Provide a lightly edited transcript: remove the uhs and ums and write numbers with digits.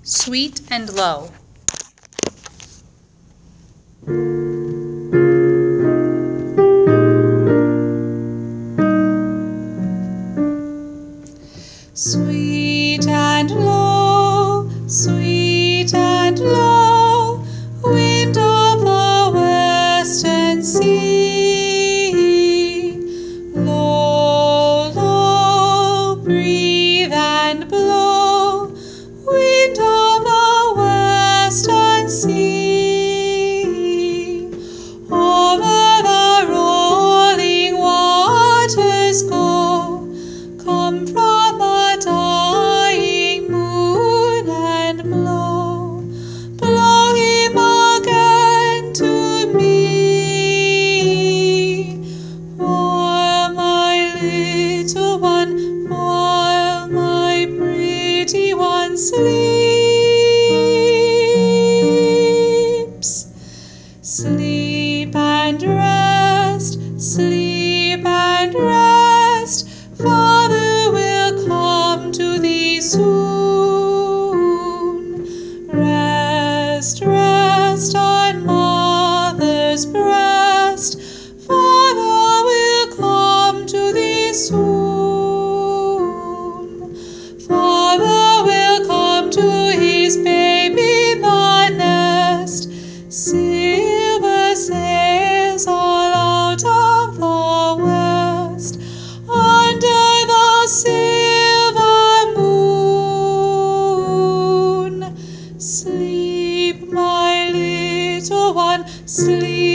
Sweet and low. Sweet and low, sweet and low, wind of the western sea. Low, low, breathe and blow, wind of the western sea. Over the rolling waters go, come from the dying moon and blow, blow him again to me. While my little one, while my pretty one sleeps. Sleep and rest, sleep and rest, Father will come to thee soon. Rest, rest on mother's breast, Father will come to thee soon. Father will come to his baby in the nest. Silver sails all out of the west, under the silver moon. Sleep, my little one, sleep.